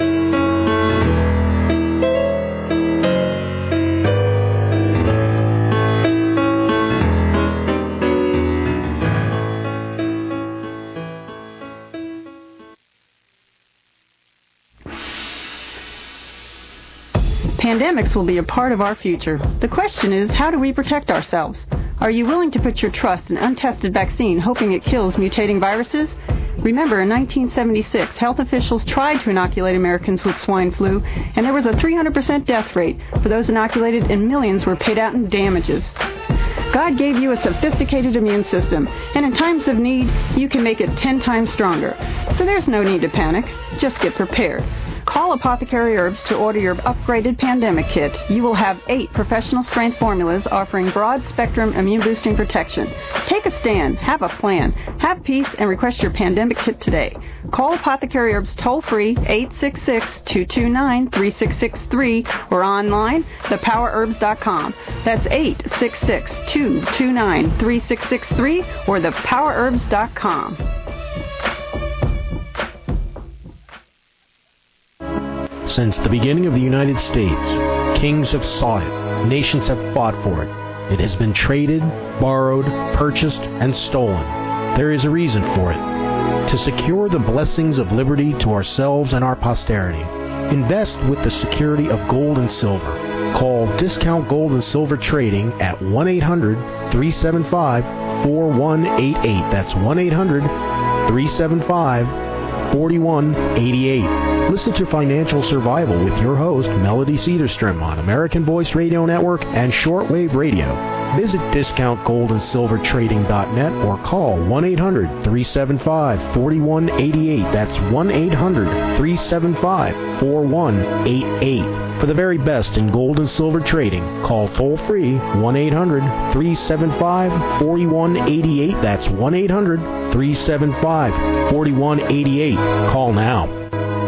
Pandemics will be a part of our future. The question is, how do we protect ourselves? Are you willing to put your trust in an untested vaccine hoping it kills mutating viruses? Remember, in nineteen seventy-six, health officials tried to inoculate Americans with swine flu, and there was a three hundred percent death rate for those inoculated, and millions were paid out in damages. God gave you a sophisticated immune system, and in times of need, you can make it ten times stronger. So there's no need to panic. Just get prepared. Call Apothecary Herbs to order your upgraded pandemic kit. You will have eight professional-strength formulas offering broad-spectrum immune-boosting protection. Take a stand. Have a plan. Have peace and request your pandemic kit today. Call Apothecary Herbs toll-free eight six six, two two nine, three six six three or online, the power herbs dot com. That's eight six six, two two nine, three six six three or the power herbs dot com. Since the beginning of the United States, kings have sought it, nations have fought for it. It has been traded, borrowed, purchased, and stolen. There is a reason for it. To secure the blessings of liberty to ourselves and our posterity, invest with the security of gold and silver. Call Discount Gold and Silver Trading at one eight hundred, three seven five, four one eight eight. That's one eight hundred, three seven five, four one eight eight. Listen to Financial Survival with your host, Melody Cedarstrom, on American Voice Radio Network and Shortwave Radio. Visit discount gold and silver trading dot net or call one eight hundred, three seven five, four one eight eight. That's one eight hundred, three seven five, four one eight eight. For the very best in gold and silver trading, call toll-free one eight hundred, three seven five, four one eight eight. That's one eight hundred, three seven five, four one eight eight. Call now.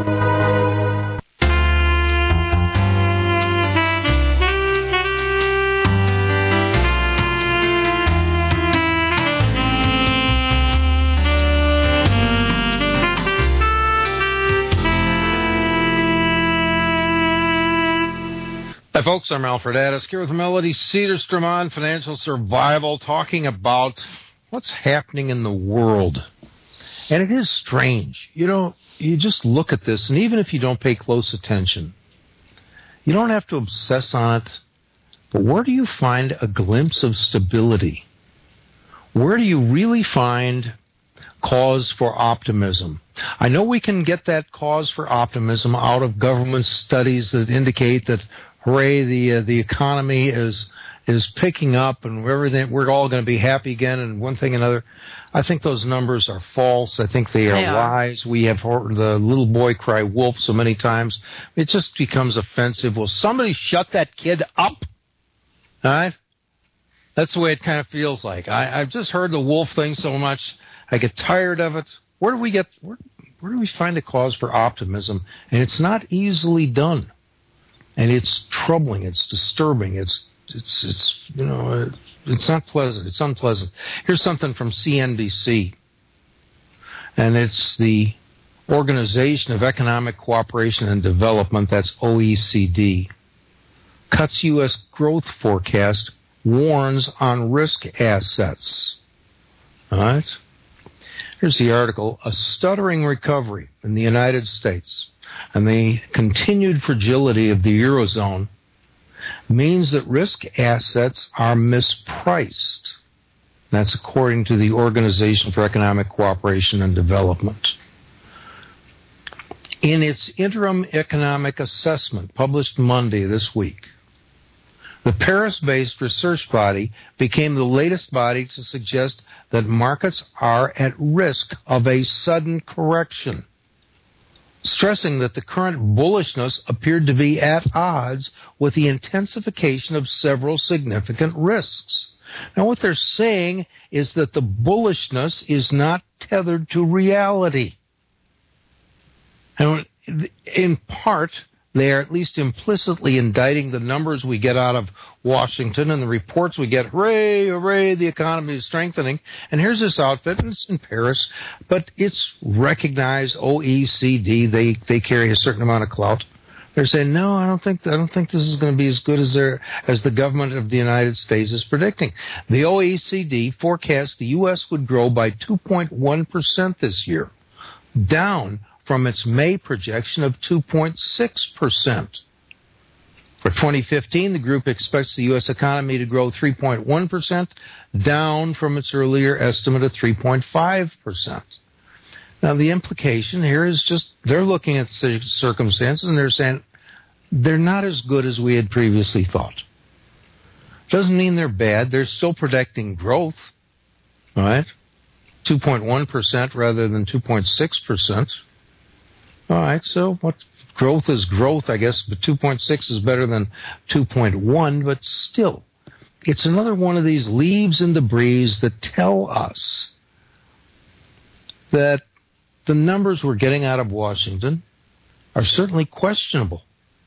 Hi, folks. I'm Alfred Addis here with Melody Cedarstrom on Financial Survival, talking about what's happening in the world. And it is strange. You know, you just look at this, and even if you don't pay close attention, you don't have to obsess on it, but where do you find a glimpse of stability? Where do you really find cause for optimism? I know we can get that cause for optimism out of government studies that indicate that, hooray, the uh, the economy is is picking up and everything, we're all going to be happy again and one thing and another. I think those numbers are false. I think they are, they are lies. We have heard the little boy cry wolf so many times. It just becomes offensive. Will somebody shut that kid up? All right? That's the way it kind of feels like. I, I've just heard the wolf thing so much. I get tired of it. Where do we get, where, where do we find a cause for optimism? And it's not easily done. And it's troubling. It's disturbing. It's, it's, it's, you know, it's not pleasant. It's unpleasant. Here's something from C N B C. And it's the Organization of Economic Cooperation and Development, that's O E C D, cuts U S growth forecast, warns on risk assets. All right? Here's the article. A stuttering recovery in the United States and the continued fragility of the Eurozone means that risk assets are mispriced. That's according to the Organization for Economic Cooperation and Development. In its interim economic assessment published Monday this week, the Paris-based research body became the latest body to suggest that markets are at risk of a sudden correction, stressing that the current bullishness appeared to be at odds with the intensification of several significant risks. Now, what they're saying is that the bullishness is not tethered to reality. And in part, they are at least implicitly indicting the numbers we get out of Washington and the reports we get. Hooray, hooray, the economy is strengthening. And here's this outfit, and it's in Paris, but it's recognized O E C D. They they carry a certain amount of clout. They're saying, no, I don't think I don't think this is going to be as good as their, as the government of the United States is predicting. The O E C D forecast the U S would grow by two point one percent this year, down from its May projection of two point six percent. For twenty fifteen, the group expects the U S economy to grow three point one percent, down from its earlier estimate of three point five percent. Now, the implication here is just they're looking at the circumstances and they're saying they're not as good as we had previously thought. Doesn't mean they're bad. They're still predicting growth, all right? two point one percent rather than two point six percent. All right, so what growth is growth, I guess, but two point six is better than two point one, but still, it's another one of these leaves in the breeze that tell us that the numbers we're getting out of Washington are certainly questionable.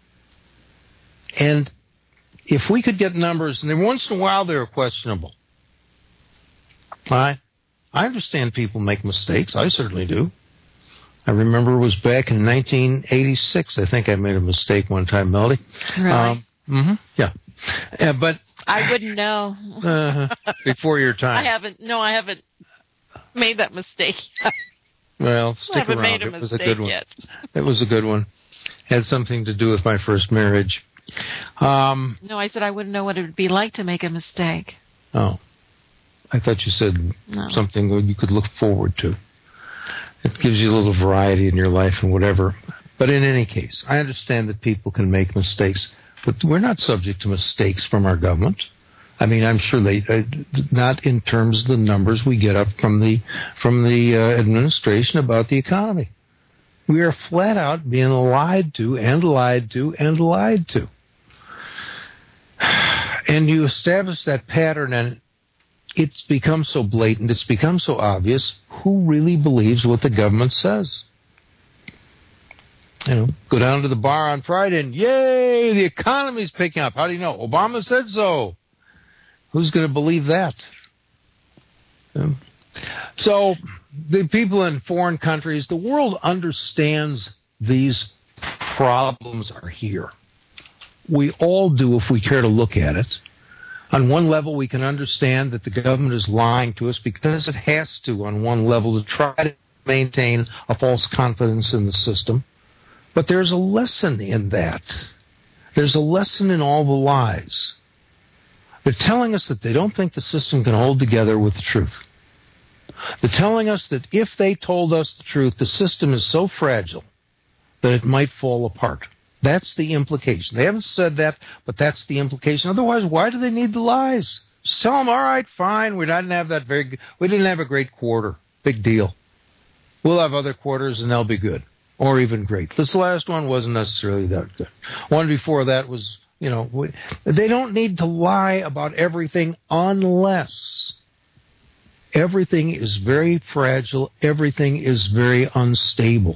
And if we could get numbers, and then once in a while they're questionable, all right? I understand people make mistakes. I certainly do. I remember it was back in nineteen eighty-six. I think I made a mistake one time, Melody. Really? Um, mm-hmm, yeah. Uh, but I wouldn't know. uh, before your time. I haven't. No, I haven't made that mistake. Well, stick I haven't around. Made a it was a mistake good one. Yet. It was a good one. Had something to do with my first marriage. Um, no, I said I wouldn't know what it would be like to make a mistake. Oh, I thought you said no. something that you could look forward to. It gives you a little variety in your life and whatever. But in any case, I understand that people can make mistakes, but we're not subject to mistakes from our government. I mean, I'm sure they, uh, not in terms of the numbers we get up from the from the uh, administration about the economy. We are flat out being lied to and lied to and lied to. And you establish that pattern, and it's become so blatant, it's become so obvious, who really believes what the government says? You know, go down to the bar on Friday and, yay, the economy's picking up. How do you know? Obama said so. Who's going to believe that? Um, so the people in foreign countries, the world understands these problems are here. We all do if we care to look at it. On one level, we can understand that the government is lying to us because it has to, on one level, to try to maintain a false confidence in the system. But there's a lesson in that. There's a lesson in all the lies. They're telling us that they don't think the system can hold together with the truth. They're telling us that if they told us the truth, the system is so fragile that it might fall apart. That's the implication. They haven't said that, but that's the implication. Otherwise, why do they need the lies? Just tell them, all right, fine, we didn't have that very, we didn't have a great quarter. Big deal. We'll have other quarters and they'll be good, or even great. This last one wasn't necessarily that good. One before that was, you know, we, they don't need to lie about everything unless everything is very fragile, everything is very unstable.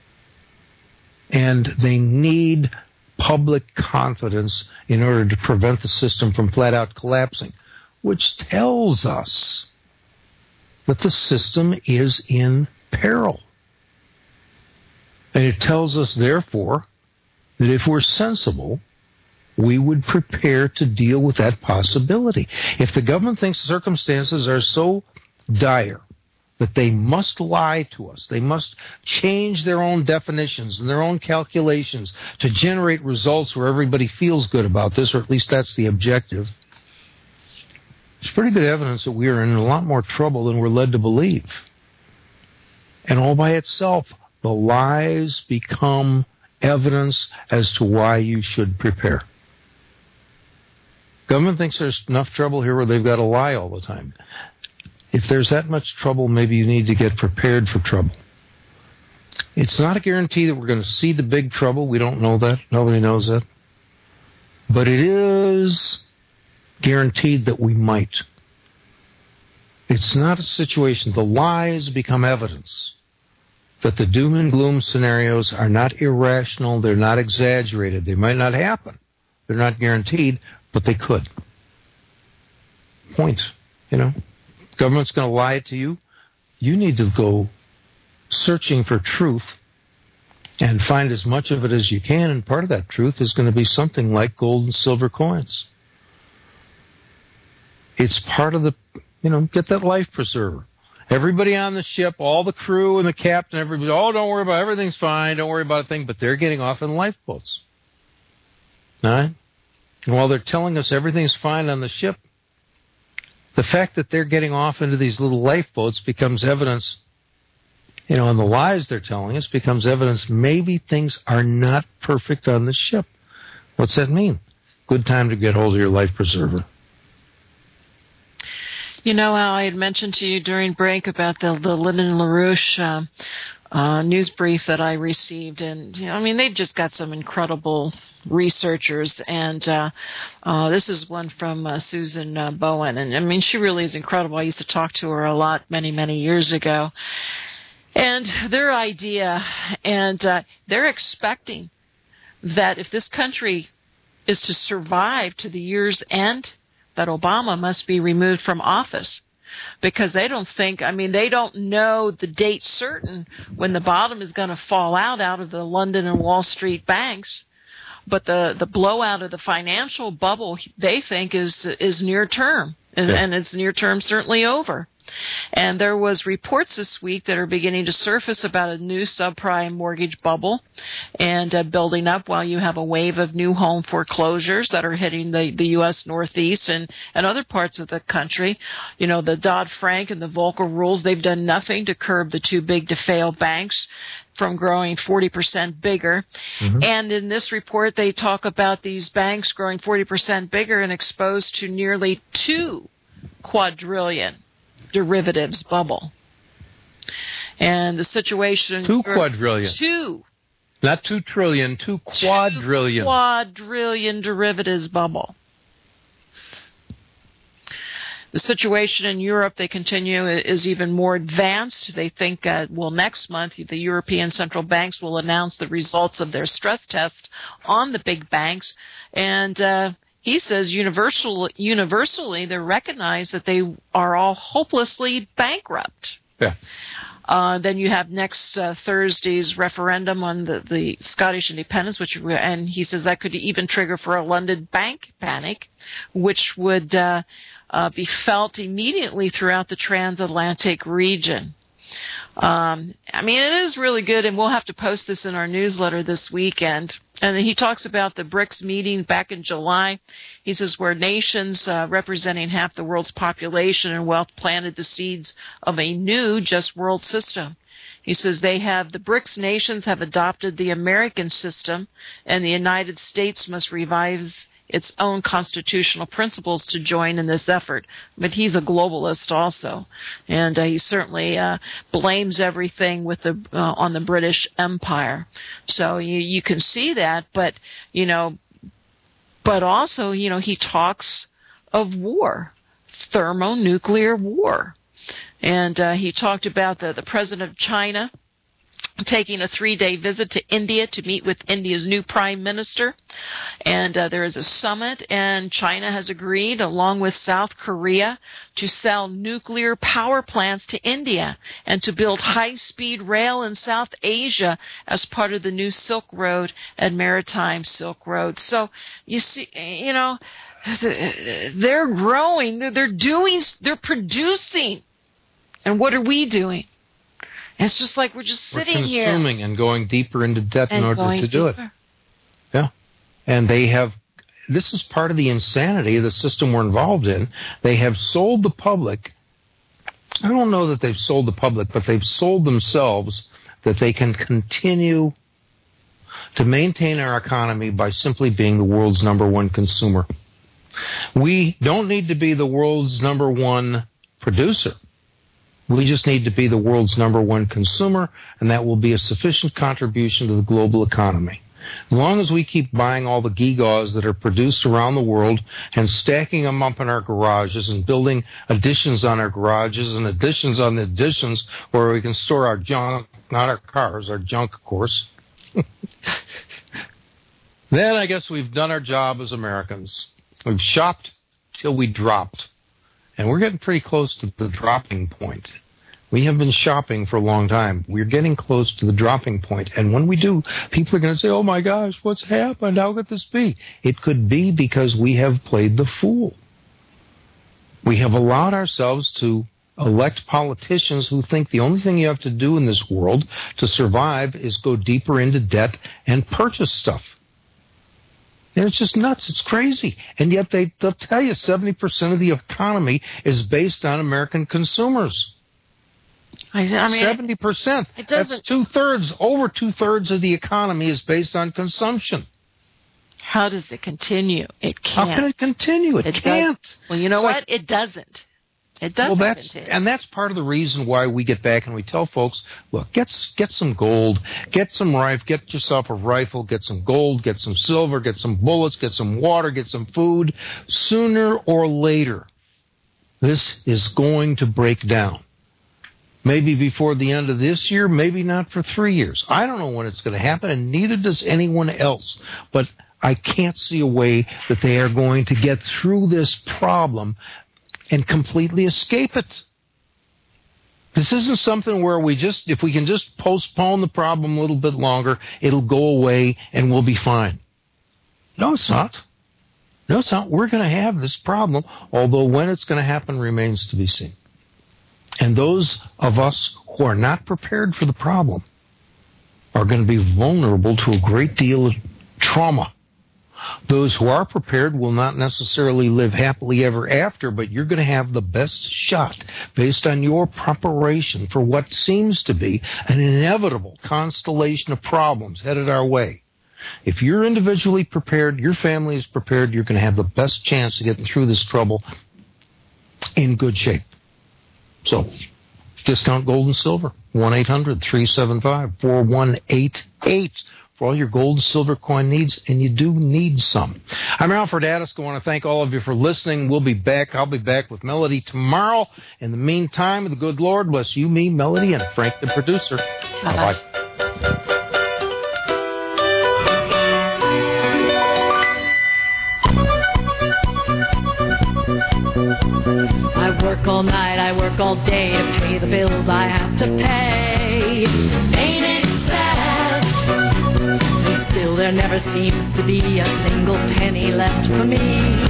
And they need public confidence in order to prevent the system from flat out collapsing, which tells us that the system is in peril. And it tells us, therefore, that if we're sensible, we would prepare to deal with that possibility. If the government thinks the circumstances are so dire that they must lie to us. They must change their own definitions and their own calculations to generate results where everybody feels good about this, or at least that's the objective. It's pretty good evidence that we are in a lot more trouble than we're led to believe. And all by itself, the lies become evidence as to why you should prepare. Government thinks there's enough trouble here where they've got to lie all the time. If there's that much trouble, maybe you need to get prepared for trouble. It's not a guarantee that we're going to see the big trouble. We don't know that. Nobody knows that. But it is guaranteed that we might. It's not a situation. The lies become evidence that the doom and gloom scenarios are not irrational. They're not exaggerated. They might not happen. They're not guaranteed, but they could. Point, you know. Government's going to lie to you. You need to go searching for truth and find as much of it as you can, and part of that truth is going to be something like gold and silver coins. It's part of the, you know, get that life preserver. Everybody on the ship, all the crew and the captain, everybody, oh, don't worry about it, everything's fine, don't worry about a thing, but they're getting off in lifeboats. All right? And while they're telling us everything's fine on the ship, the fact that they're getting off into these little lifeboats becomes evidence, you know, and the lies they're telling us becomes evidence maybe things are not perfect on the ship. What's that mean? Good time to get hold of your life preserver. You know how I had mentioned to you during break about the, the Lyndon LaRouche uh, uh, news brief that I received, and you know, I mean, they've just got some incredible researchers, and uh, uh, this is one from uh, Susan uh, Bowen, and I mean, she really is incredible. I used to talk to her a lot many, many years ago, and their idea, and uh, they're expecting that if this country is to survive to the year's end, that Obama must be removed from office, because they don't think, I mean, they don't know the date certain when the bottom is going to fall out out of the London and Wall Street banks. But the, the blowout of the financial bubble, they think, is is near term, and, yeah. and it's near term certainly over. And there was reports this week that are beginning to surface about a new subprime mortgage bubble and uh, building up while you have a wave of new home foreclosures that are hitting the, the U S Northeast and, and other parts of the country. You know, the Dodd-Frank and the Volcker rules, they've done nothing to curb the too big to fail banks from growing forty percent bigger. Mm-hmm. And in this report, they talk about these banks growing forty percent bigger and exposed to nearly two quadrillion derivatives bubble. And the situation... Two quadrillion. Two. Not two trillion, two quadrillion. Two quadrillion derivatives bubble. The situation in Europe, they continue, is even more advanced. They think, uh, well, next month, the European central banks will announce the results of their stress test on the big banks. And uh, he says universal, universally, they recognize that they are all hopelessly bankrupt. Yeah. Uh, then you have next uh, Thursday's referendum on the, the Scottish independence, which, and he says that could even trigger for a London bank panic, which would uh, uh, be felt immediately throughout the transatlantic region. Um, I mean, it is really good, and we'll have to post this in our newsletter this weekend. And he talks about the BRICS meeting back in July. He says where nations uh, representing half the world's population and wealth planted the seeds of a new just world system. He says they have, the BRICS nations have adopted the American system, and the United States must revive its own constitutional principles to join in this effort. But he's a globalist also, and uh, he certainly uh, blames everything with the uh, on the British Empire. So you you can see that, but you know, but also you know he talks of war, thermonuclear war, and uh, he talked about the the president of China taking a three-day visit to India to meet with India's new prime minister. And uh, there is a summit, and China has agreed, along with South Korea, to sell nuclear power plants to India and to build high-speed rail in South Asia as part of the new Silk Road and Maritime Silk Road. So, you see, you know, they're growing, they're doing, they're producing And what are we doing? And it's just like we're just sitting we're here. consuming and going deeper into debt and in order going to do deeper. it. Yeah. And they have, this is part of the insanity of the system we're involved in. They have sold the public, I don't know that they've sold the public, but they've sold themselves that they can continue to maintain our economy by simply being the world's number one consumer. We don't need to be the world's number one producer. We just need to be the world's number one consumer, and that will be a sufficient contribution to the global economy. As long as we keep buying all the gewgaws that are produced around the world and stacking them up in our garages and building additions on our garages and additions on the additions where we can store our junk, not our cars, our junk, of course, then I guess we've done our job as Americans. We've shopped till we dropped. And we're getting pretty close to the dropping point. We have been shopping for a long time. We're getting close to the dropping point. And when we do, people are going to say, oh my gosh, what's happened? How could this be? It could be because we have played the fool. We have allowed ourselves to elect politicians who think the only thing you have to do in this world to survive is go deeper into debt and purchase stuff. And it's just nuts. It's crazy. And yet they, they'll tell you seventy percent of the economy is based on American consumers. I, I mean, seventy percent. It That's two-thirds. Over two-thirds of the economy is based on consumption. How does it continue? It can't. How can it continue? It, it can't. Does. Well, you know it's what? Like, it doesn't. It doesn't well, that's, continue. and that's part of the reason why we get back and we tell folks, look, get, get some gold, get some rifle, get yourself a rifle, get some gold, get some silver, get some bullets, get some water, get some food. Sooner or later, this is going to break down. Maybe before the end of this year, maybe not for three years. I don't know when it's going to happen, and neither does anyone else. But I can't see a way that they are going to get through this problem and completely escape it. This isn't something where we just, if we can just postpone the problem a little bit longer, it'll go away and we'll be fine. No, it's not. No, it's not. We're going to have this problem, although when it's going to happen remains to be seen. And those of us who are not prepared for the problem are going to be vulnerable to a great deal of trauma. Those who are prepared will not necessarily live happily ever after, but you're going to have the best shot based on your preparation for what seems to be an inevitable constellation of problems headed our way. If you're individually prepared, your family is prepared, you're going to have the best chance of getting through this trouble in good shape. So, discount gold and silver, one eight hundred three seven five four one eight eight for all your gold and silver coin needs, and you do need some. I'm Alfred Addis. I want to thank all of you for listening. We'll be back. I'll be back with Melody tomorrow. In the meantime, the good Lord bless you, me, Melody, and Frank, the producer. Bye-bye. Bye-bye. I work all night, I work all day to pay the bills I have to pay. Ain't it sad? And still there never seems to be a single penny left for me.